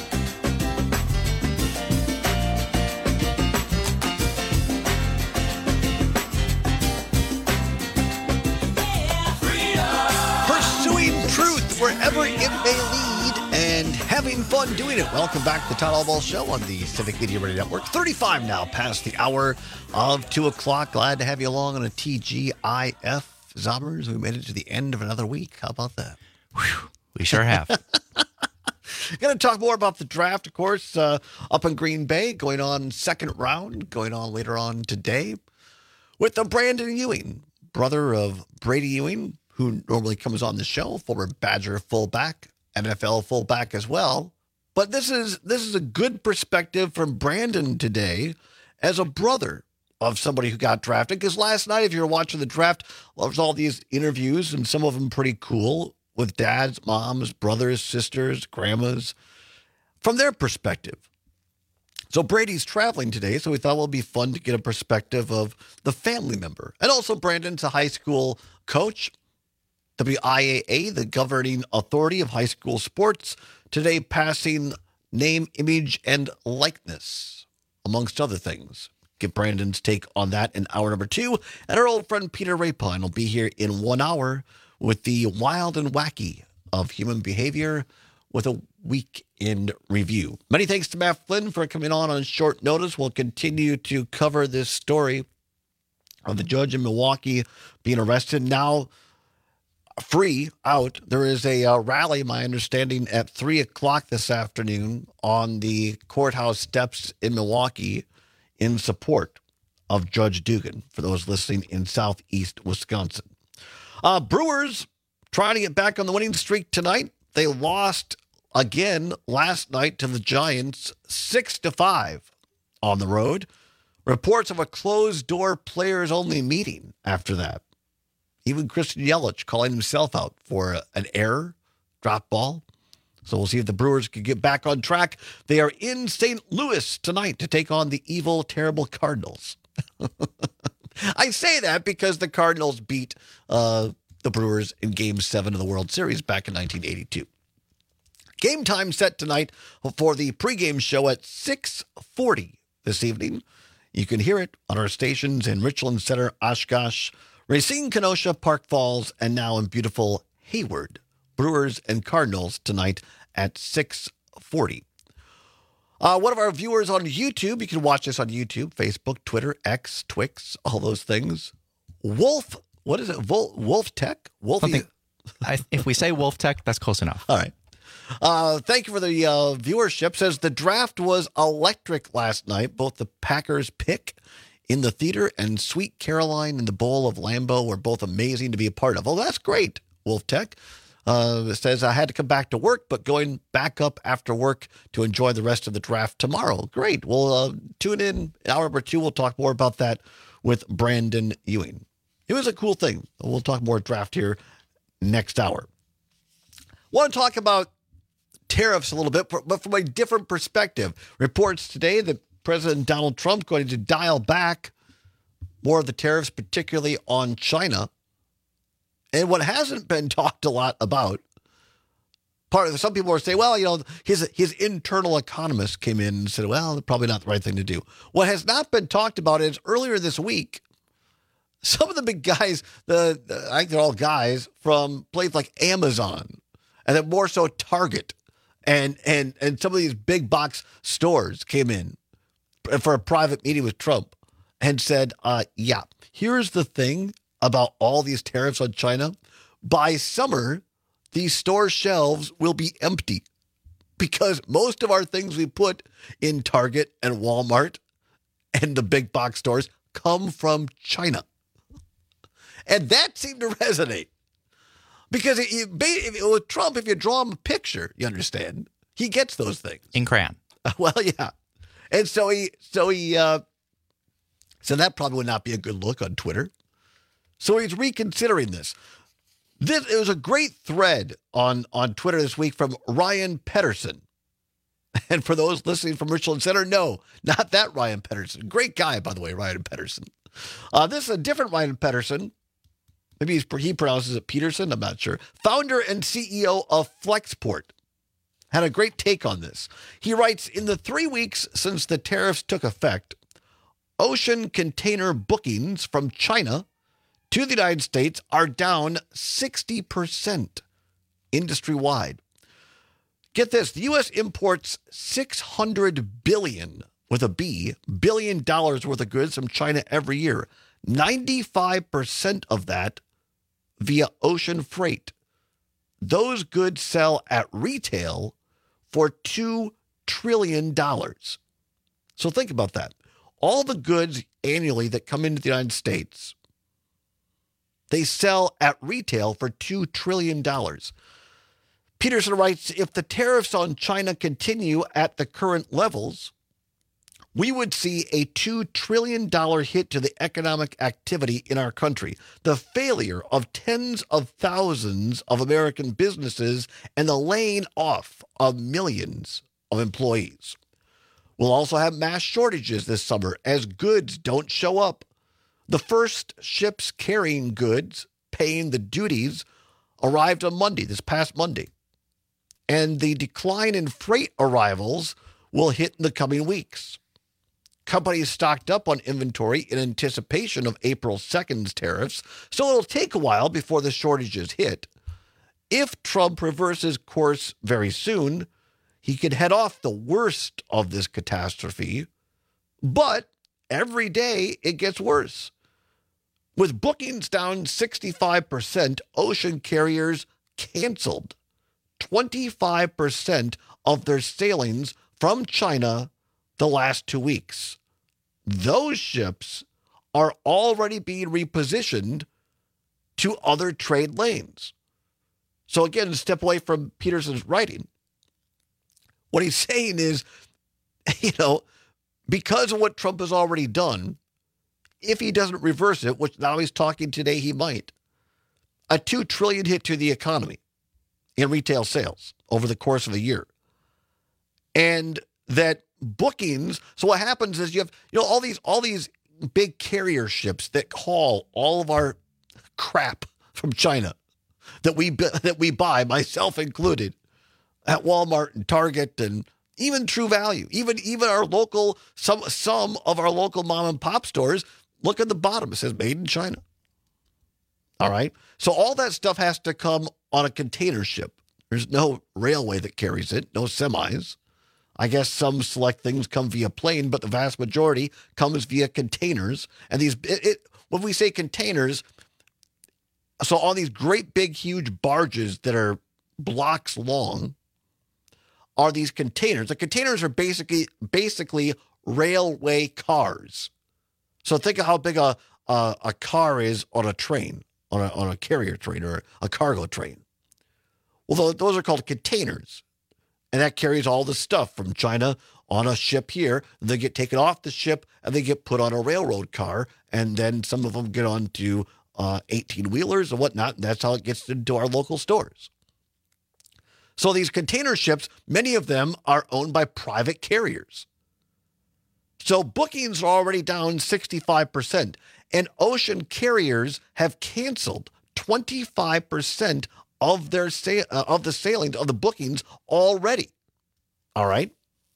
Pursuing truth wherever it may lead and having fun doing it. Welcome back to the Todd Allball Show on the Civic Media Radio Network. 35 now past the hour of 2 o'clock. Glad to have you along on a TGIF. Zobbers, we made it to the end of another week. How about that? Whew, we sure have. Going to talk more about the draft, of course, up in Green Bay, going on second round, going on later on today with the Brandon Ewing, brother of Brady Ewing, who normally comes on the show, former Badger fullback, NFL fullback as well. But this is a good perspective from Brandon today as a brother of somebody who got drafted. Because last night, if you were watching the draft, there was all these interviews, and some of them pretty cool, with dads, moms, brothers, sisters, grandmas, from their perspective. So Brady's traveling today, so we thought it would be fun to get a perspective of the family member. And also Brandon's a high school coach. WIAA, the governing authority of high school sports, today passing name, image, and likeness, amongst other things. Get Brandon's take on that in hour number 2. And our old friend Peter Rapine will be here in 1 hour with the wild and wacky of human behavior with a weekend review. Many thanks to Matt Flynn for coming on short notice. We'll continue to cover this story of the judge in Milwaukee being arrested. Now free out. There is a rally, my understanding, at 3 o'clock this afternoon on the courthouse steps in Milwaukee in support of Judge Dugan, for those listening in southeast Wisconsin. Brewers trying to get back on the winning streak tonight. They lost again last night to the Giants 6-5 on the road. Reports of a closed-door players-only meeting after that. Even Christian Yelich calling himself out for an error, drop ball. So we'll see if the Brewers can get back on track. They are in St. Louis tonight to take on the evil, terrible Cardinals. I say that because the Cardinals beat the Brewers in Game 7 of the World Series back in 1982. Game time set tonight for the pregame show at 6:40 this evening. You can hear it on our stations in Richland Center, Oshkosh, Racine, Kenosha, Park Falls, and now in beautiful Hayward. Brewers and Cardinals tonight at 6:40. One of our viewers on YouTube, you can watch this on YouTube, Facebook, Twitter, X, Twix, all those things. Wolf, what is it? Wolf Tech? If we say Wolf Tech, that's close enough. All right. Thank you for the viewership. Says the draft was electric last night. Both the Packers pick in the theater and Sweet Caroline in the Bowl of Lambeau were both amazing to be a part of. Oh, that's great, Wolf Tech. It says, I had to come back to work, but going back up after work to enjoy the rest of the draft tomorrow. Great. We'll tune in hour number 2. We'll talk more about that with Brandon Ewing. It was a cool thing. We'll talk more draft here next hour. Want to talk about tariffs a little bit, but from a different perspective. Reports today that President Donald Trump going to dial back more of the tariffs, particularly on China. And what hasn't been talked a lot about, some people are saying, well, his internal economist came in and said, well, probably not the right thing to do. What has not been talked about is earlier this week, some of the big guys, I think they're all guys from places like Amazon, and then more so Target, and some of these big box stores came in for a private meeting with Trump and said, here's the thing about all these tariffs on China. by summer, these store shelves will be empty because most of our things we put in Target and Walmart and the big box stores come from China. And that seemed to resonate. Because with Trump, if you draw him a picture, you understand, he gets those things. In crayon. Well, yeah. And so he that probably would not be a good look on Twitter. So he's reconsidering this. It was a great thread on Twitter this week from Ryan Pedersen. And for those listening from Richland Center, no, not that Ryan Pedersen. Great guy, by the way, Ryan Pedersen. This is a different Ryan Pedersen. Maybe he pronounces it Peterson. I'm not sure. Founder and CEO of Flexport had a great take on this. He writes, in the 3 weeks since the tariffs took effect, ocean container bookings from China to the United States are down 60% industry-wide. Get this, the U.S. imports $600 billion, with a B, billion dollars worth of goods from China every year. 95% of that via ocean freight. Those goods sell at retail for $2 trillion. So think about that. All the goods annually that come into the United States, they sell at retail for $2 trillion. Peterson writes, if the tariffs on China continue at the current levels, we would see a $2 trillion hit to the economic activity in our country, the failure of tens of thousands of American businesses, and the laying off of millions of employees. We'll also have mass shortages this summer as goods don't show up. The first ships carrying goods, paying the duties, arrived on Monday, this past Monday. And the decline in freight arrivals will hit in the coming weeks. Companies stocked up on inventory in anticipation of April 2nd's tariffs, so it'll take a while before the shortages hit. If Trump reverses course very soon, he could head off the worst of this catastrophe, but every day it gets worse. With bookings down 65%, ocean carriers canceled 25% of their sailings from China the last 2 weeks. Those ships are already being repositioned to other trade lanes. So again, step away from Peterson's writing. What he's saying is, because of what Trump has already done, if he doesn't reverse it, which now he's talking today he might, a $2 trillion hit to the economy in retail sales over the course of a year. And that bookings, so what happens is you have all these big carrier ships that haul all of our crap from China that we buy, myself included, at Walmart and Target and even True Value, even our local some of our local mom and pop stores. Look at the bottom; it says "Made in China." All right, so all that stuff has to come on a container ship. There's no railway that carries it, no semis. I guess some select things come via plane, but the vast majority comes via containers. And when we say containers, so on these great big huge barges that are blocks long are these containers. The containers are basically railway cars. So think of how big a car is on a train, on a carrier train or a cargo train. Well, those are called containers. And that carries all the stuff from China on a ship here. And they get taken off the ship and they get put on a railroad car. And then some of them get onto 18-wheelers and whatnot. And that's how it gets into our local stores. So these container ships, many of them are owned by private carriers. So bookings are already down 65%. And ocean carriers have canceled 25% of their of the sailings, of the bookings already. All right.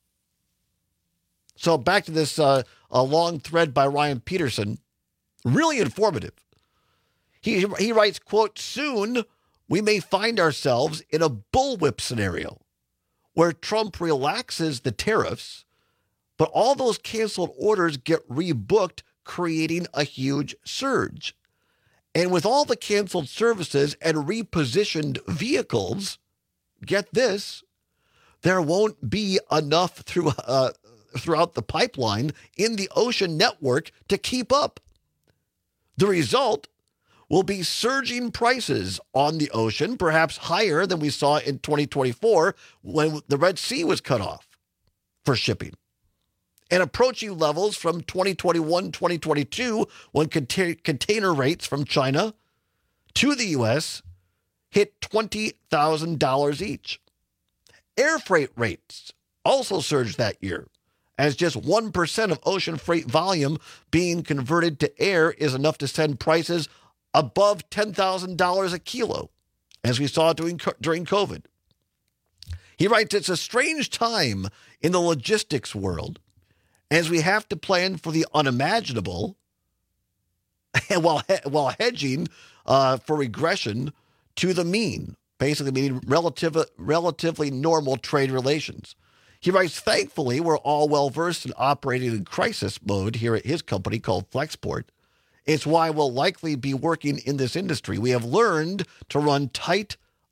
So back to this a long thread by Ryan Pedersen, really informative. He writes, quote, soon we may find ourselves in a bullwhip scenario where Trump relaxes the tariffs, but all those canceled orders get rebooked, creating a huge surge. And with all the canceled services and repositioned vehicles, get this, there won't be enough throughout the pipeline in the ocean network to keep up. The result will be surging prices on the ocean, perhaps higher than we saw in 2024 when the Red Sea was cut off for shipping, and approaching levels from 2021, 2022 when container rates from China to the U.S. hit $20,000 each. Air freight rates also surged that year, as just 1% of ocean freight volume being converted to air is enough to send prices above $10,000 a kilo, as we saw during COVID. He writes, it's a strange time in the logistics world, as we have to plan for the unimaginable while hedging for regression to the mean, basically meaning relatively normal trade relations. He writes, thankfully, we're all well-versed in operating in crisis mode here at his company called Flexport. It's why we'll likely be working in this industry. We have learned to run tight,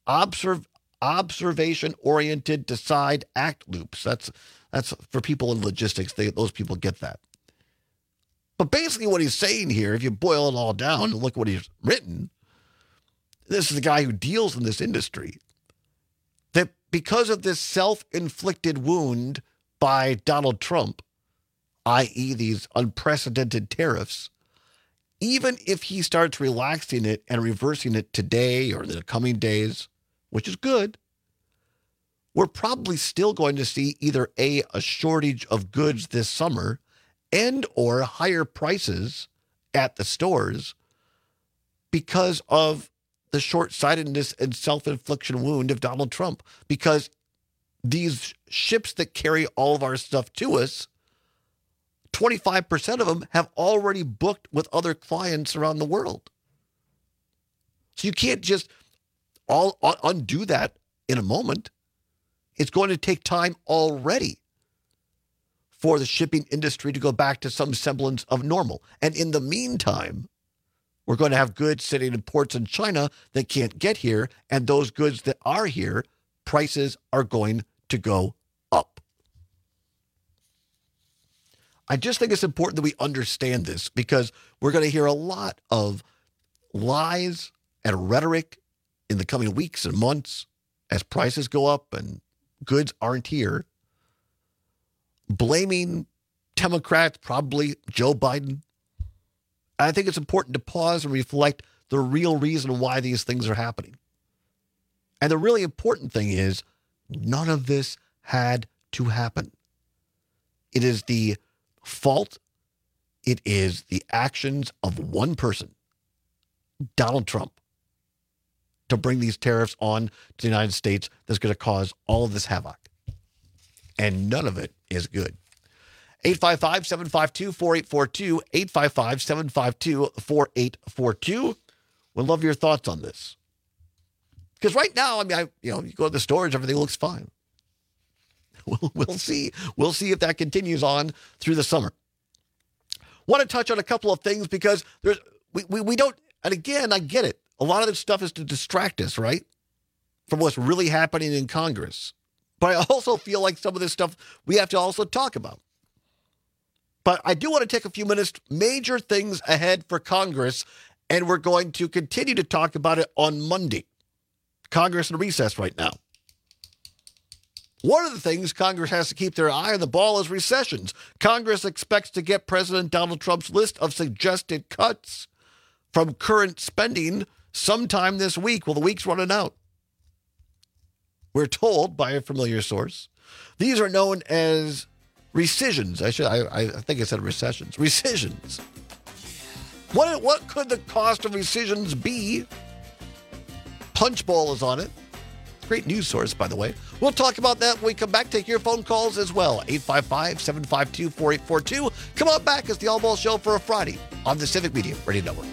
observation-oriented, decide, act loops. That's for people in logistics. Those people get that. But basically what he's saying here, if you boil it all down and look what he's written, this is the guy who deals in this industry, that because of this self-inflicted wound by Donald Trump, i.e. these unprecedented tariffs, even if he starts relaxing it and reversing it today or in the coming days, which is good, we're probably still going to see either a shortage of goods this summer and or higher prices at the stores because of the short-sightedness and self-infliction wound of Donald Trump. Because these ships that carry all of our stuff to us, 25% of them have already booked with other clients around the world. So you can't just undo that in a moment. It's going to take time already for the shipping industry to go back to some semblance of normal. And in the meantime, we're going to have goods sitting in ports in China that can't get here. And those goods that are here, prices are going to go up. I just think it's important that we understand this because we're going to hear a lot of lies and rhetoric in the coming weeks and months as prices go up and goods aren't here, blaming Democrats, probably Joe Biden. I think it's important to pause and reflect the real reason why these things are happening. And the really important thing is none of this had to happen. It is the fault. It is the actions of one person, Donald Trump, to bring these tariffs on to the United States that's going to cause all of this havoc. And none of it is good. 855-752-4842, 855-752-4842. We'd love your thoughts on this. Because right now, you go to the stores, everything looks fine. We'll see. We'll see if that continues on through the summer. Want to touch on a couple of things because we don't, and again, I get it. A lot of this stuff is to distract us, right, from what's really happening in Congress. But I also feel like some of this stuff we have to also talk about. But I do want to take a few minutes, major things ahead for Congress, and we're going to continue to talk about it on Monday. Congress in recess right now. One of the things Congress has to keep their eye on the ball is recessions. Congress expects to get President Donald Trump's list of suggested cuts from current spending sometime this week. Well, the week's running out. We're told by a familiar source. These are known as rescissions. I think I said recessions. Rescissions. What could the cost of rescissions be? Punchbowl is on it. Great news source, by the way. We'll talk about that when we come back. Take your phone calls as well. 855-752-4842. Come on back. It's the All Ball Show for a Friday on the Civic Media Radio Network.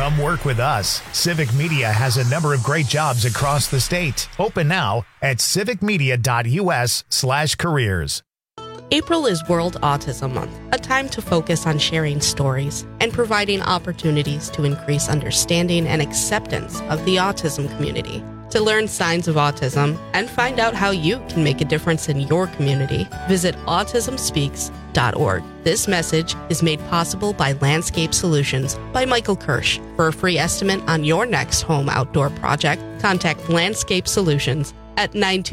Come work with us. Civic Media has a number of great jobs across the state. Open now at civicmedia.us/careers. April is World Autism Month, a time to focus on sharing stories and providing opportunities to increase understanding and acceptance of the autism community. To learn signs of autism and find out how you can make a difference in your community, visit autismspeaks.org. This message is made possible by Landscape Solutions by Michael Kirsch. For a free estimate on your next home outdoor project, contact Landscape Solutions at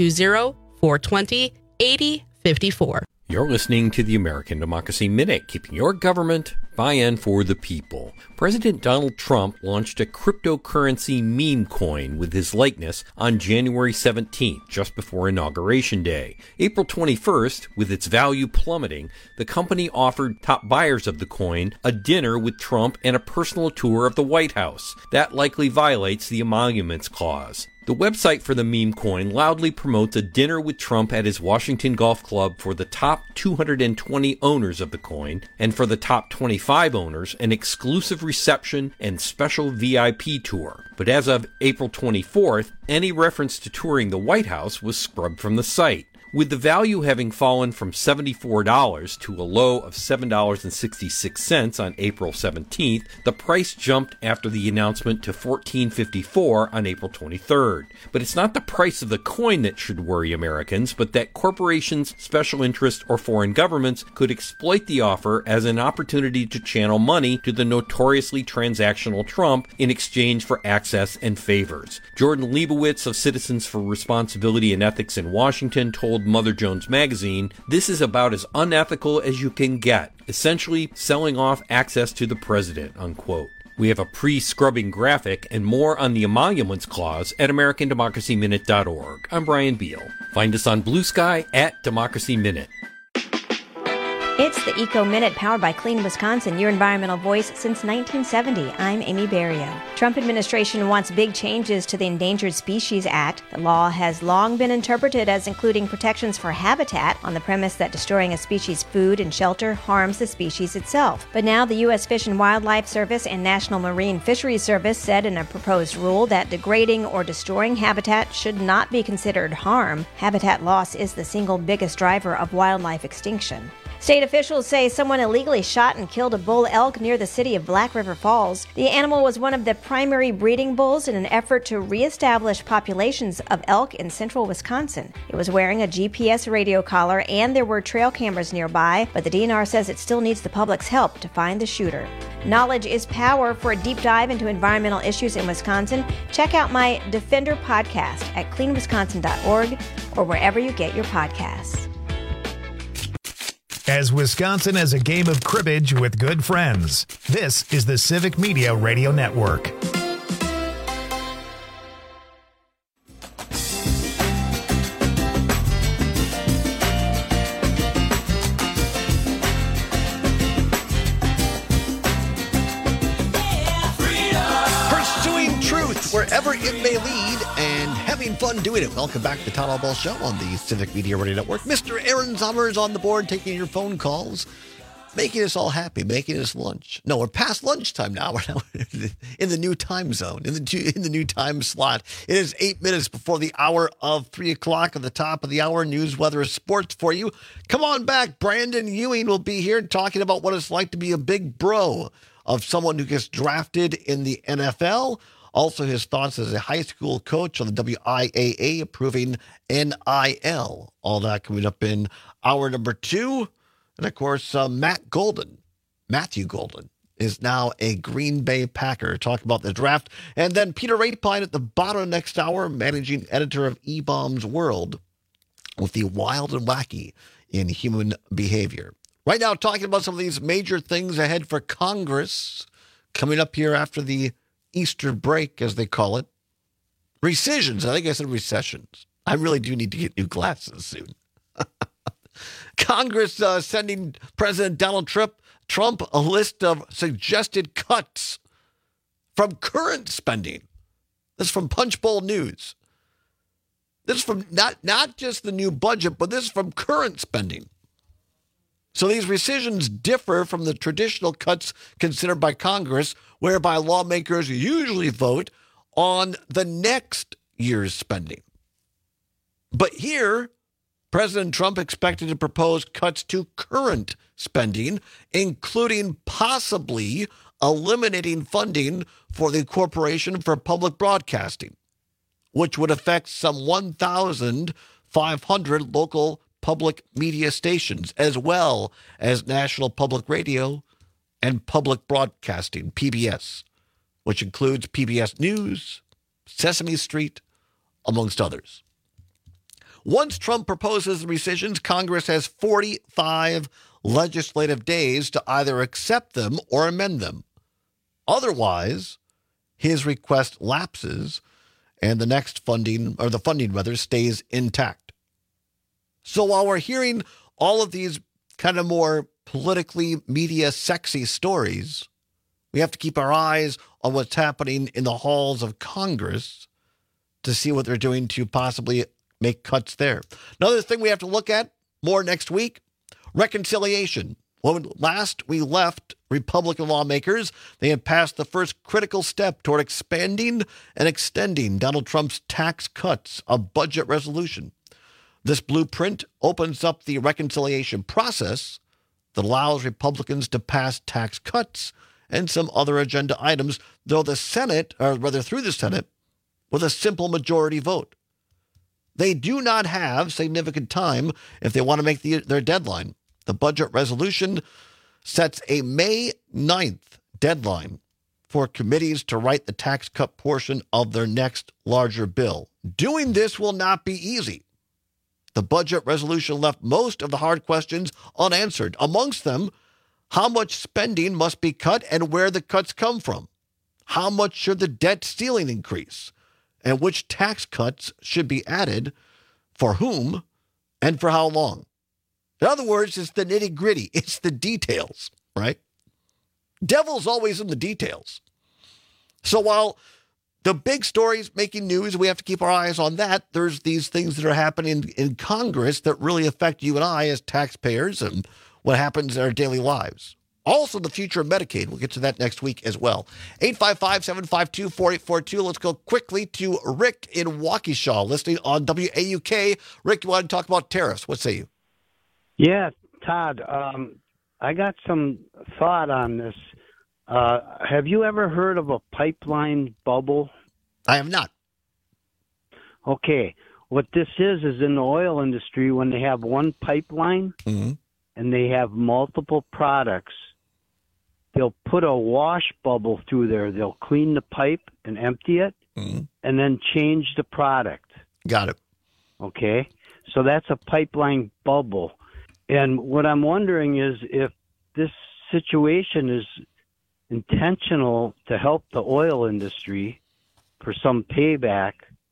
920-420-8054. You're listening to the American Democracy Minute, keeping your government by and for the people. President Donald Trump launched a cryptocurrency meme coin with his likeness on January 17th, just before Inauguration Day. April 21st, with its value plummeting, the company offered top buyers of the coin a dinner with Trump and a personal tour of the White House. That likely violates the Emoluments Clause. The website for the meme coin loudly promotes a dinner with Trump at his Washington Golf Club for the top 220 owners of the coin, and for the top 25 owners, an exclusive reception and special VIP tour. But as of April 24th, any reference to touring the White House was scrubbed from the site. With the value having fallen from $74 to a low of $7.66 on April 17th, the price jumped after the announcement to $14.54 on April 23rd. But it's not the price of the coin that should worry Americans, but that corporations, special interests, or foreign governments could exploit the offer as an opportunity to channel money to the notoriously transactional Trump in exchange for access and favors. Jordan Leibowitz of Citizens for Responsibility and Ethics in Washington told Mother Jones Magazine, "This is about as unethical as you can get, essentially selling off access to the president," unquote. We have a pre-scrubbing graphic and more on the Emoluments Clause at AmericanDemocracyMinute.org. I'm Brian Beal. Find us on Blue Sky at Democracy Minute. It's the Eco Minute powered by Clean Wisconsin, your environmental voice since 1970. I'm Amy Berrio. Trump administration wants big changes to the Endangered Species Act. The law has long been interpreted as including protections for habitat on the premise that destroying a species' food and shelter harms the species itself. But now the U.S. Fish and Wildlife Service and National Marine Fisheries Service said in a proposed rule that degrading or destroying habitat should not be considered harm. Habitat loss is the single biggest driver of wildlife extinction. State officials say someone illegally shot and killed a bull elk near the city of Black River Falls. The animal was one of the primary breeding bulls in an effort to reestablish populations of elk in central Wisconsin. It was wearing a GPS radio collar and there were trail cameras nearby, but the DNR says it still needs the public's help to find the shooter. Knowledge is power. For a deep dive into environmental issues in Wisconsin, check out my Defender podcast at cleanwisconsin.org or wherever you get your podcasts. As Wisconsin has a game of cribbage with good friends, this is the Civic Media Radio Network. Pursuing truth wherever it may lead and having fun doing it. Welcome back to the Todd Ball Show on the Civic Media Radio Network. Mr. Aaron Sommer is on the board taking your phone calls, making us all happy, making us lunch. No, we're past lunchtime now. We're now in the new time zone, in the new time slot. It is 8 minutes before the hour of 3 o'clock. At the top of the hour, news, weather, sports for you. Come on back. Brandon Ewing will be here talking about what it's like to be a big bro of someone who gets drafted in the NFL. Also, his thoughts as a high school coach on the WIAA approving NIL. All that coming up in hour number 2. And, of course, Matthew Golden, is now a Green Bay Packer. Talk about the draft. And then Peter Ratepine at the bottom of next hour, managing editor of E-Bombs World, with the wild and wacky in human behavior. Right now, talking about some of these major things ahead for Congress coming up here after the Easter break, as they call it. Rescissions. I think I said recessions. I really do need to get new glasses soon. Congress sending President Donald Trump a list of suggested cuts from current spending. This is from Punchbowl News. This is from not just the new budget, but this is from current spending. So these rescissions differ from the traditional cuts considered by Congress, whereby lawmakers usually vote on the next year's spending. But here, President Trump expected to propose cuts to current spending, including possibly eliminating funding for the Corporation for Public Broadcasting, which would affect some 1,500 local public media stations, as well as National Public Radio and Public Broadcasting, PBS, which includes PBS News, Sesame Street, amongst others. Once Trump proposes the rescissions, Congress has 45 legislative days to either accept them or amend them. Otherwise, his request lapses and the next funding, or the funding rather, stays intact. So while we're hearing all of these kind of more politically media sexy stories, we have to keep our eyes on what's happening in the halls of Congress to see what they're doing to possibly make cuts there. Another thing we have to look at more next week, reconciliation. When last we left Republican lawmakers, they had passed the first critical step toward expanding and extending Donald Trump's tax cuts, a budget resolution. This blueprint opens up the reconciliation process that allows Republicans to pass tax cuts and some other agenda items, though the Senate, or rather through the Senate, with a simple majority vote. They do not have significant time if they want to make their deadline. The budget resolution sets a May 9th deadline for committees to write the tax cut portion of their next larger bill. Doing this will not be easy. The budget resolution left most of the hard questions unanswered. Amongst them, how much spending must be cut and where the cuts come from? How much should the debt ceiling increase? And which tax cuts should be added, for whom, and for how long? In other words, it's the nitty-gritty. It's the details, right? Devil's always in the details. So while the big stories making news, we have to keep our eyes on that, there's these things that are happening in Congress that really affect you and I as taxpayers and what happens in our daily lives. Also, the future of Medicaid. We'll get to that next week as well. 855-752-4842. Let's go quickly to Rick in Waukesha, listening on WAUK. Rick, you want to talk about tariffs? What say you? Yeah, Todd, I got some thought on this. Have you ever heard of a pipeline bubble? I have not. Okay. What this is in the oil industry, when they have one pipeline and they have multiple products, they'll put a wash bubble through there. They'll clean the pipe and empty it and then change the product. Got it. Okay. So that's a pipeline bubble. And what I'm wondering is if this situation is intentional to help the oil industry for some payback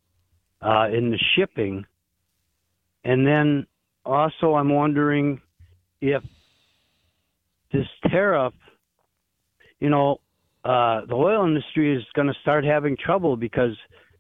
in the shipping. And then also I'm wondering if this tariff, the oil industry is going to start having trouble because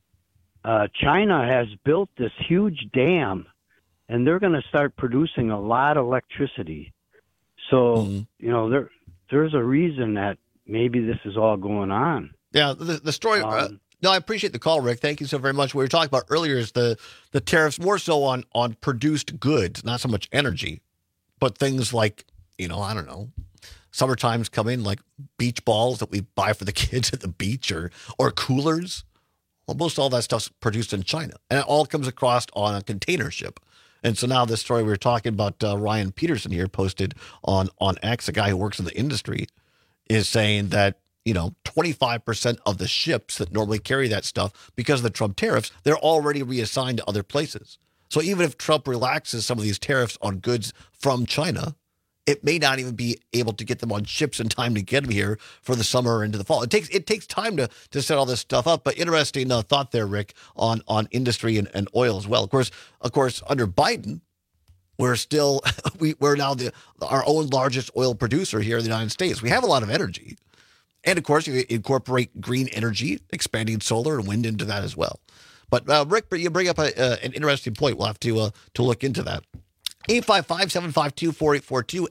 China has built this huge dam and they're going to start producing a lot of electricity. So, there's a reason that maybe this is all going on. Yeah, the story. No, I appreciate the call, Rick. Thank you so very much. What we were talking about earlier is the tariffs more so on produced goods, not so much energy, but things like, I don't know, summertime's coming, like beach balls that we buy for the kids at the beach or coolers. Well, most all that stuff's produced in China, and it all comes across on a container ship. And so now this story we were talking about, Ryan Peterson here posted on X, a guy who works in the industry, is saying that, 25% of the ships that normally carry that stuff, because of the Trump tariffs, they're already reassigned to other places. So even if Trump relaxes some of these tariffs on goods from China, it may not even be able to get them on ships in time to get them here for the summer or into the fall. It takes time to set all this stuff up. But interesting thought there, Rick, on industry and oil as well. Of course, under Biden, we're still we're now our own largest oil producer here in the United States. We have a lot of energy, and of course, you incorporate green energy, expanding solar and wind into that as well. But Rick, you bring up an interesting point. We'll have to look into that. 855-752-4842,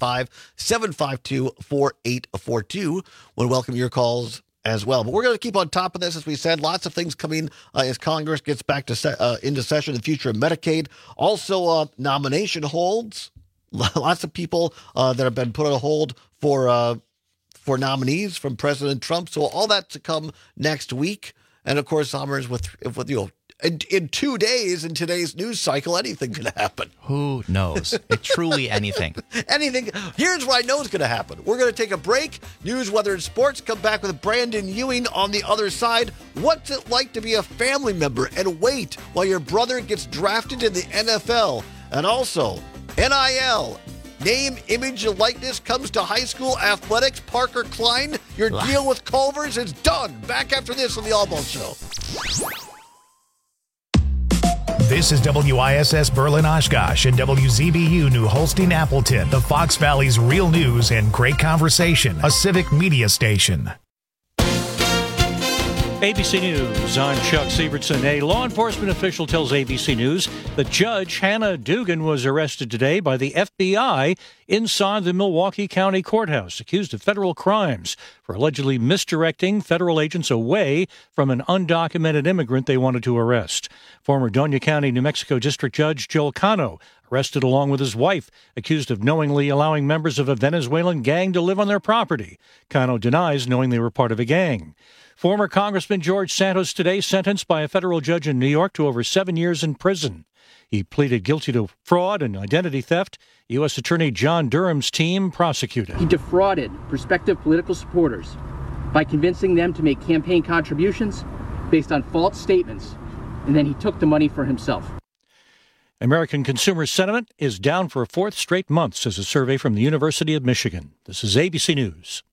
855-752-4842. Want to welcome your calls as well. But we're going to keep on top of this, as we said. Lots of things coming as Congress gets back to into session, the future of Medicaid. Also, nomination holds. Lots of people that have been put on hold for nominees from President Trump. So all that to come next week. And, of course, Summers with in 2 days in today's news cycle, anything could happen. Who knows? Truly anything. Anything. Here's what I know is going to happen. We're going to take a break. News, weather, and sports. Come back with Brandon Ewing on the other side. What's it like to be a family member and wait while your brother gets drafted in the NFL? And also, NIL. Name, image, and likeness comes to high school athletics. Parker Klein, your deal with Culver's is done. Back after this on the All Ball Show. This is WISS Berlin Oshkosh and WZBU New Holstein Appleton, the Fox Valley's real news and great conversation, a civic media station. ABC News, I'm Chuck Sievertson. A law enforcement official tells ABC News that Judge Hannah Dugan was arrested today by the FBI inside the Milwaukee County Courthouse, accused of federal crimes for allegedly misdirecting federal agents away from an undocumented immigrant they wanted to arrest. Former Doña County, New Mexico District Judge Joel Cano arrested along with his wife, accused of knowingly allowing members of a Venezuelan gang to live on their property. Cano denies knowing they were part of a gang. Former Congressman George Santos today sentenced by a federal judge in New York to over 7 years in prison. He pleaded guilty to fraud and identity theft. U.S. Attorney John Durham's team prosecuted. He defrauded prospective political supporters by convincing them to make campaign contributions based on false statements, and then he took the money for himself. American consumer sentiment is down for a fourth straight month, says a survey from the University of Michigan. This is ABC News.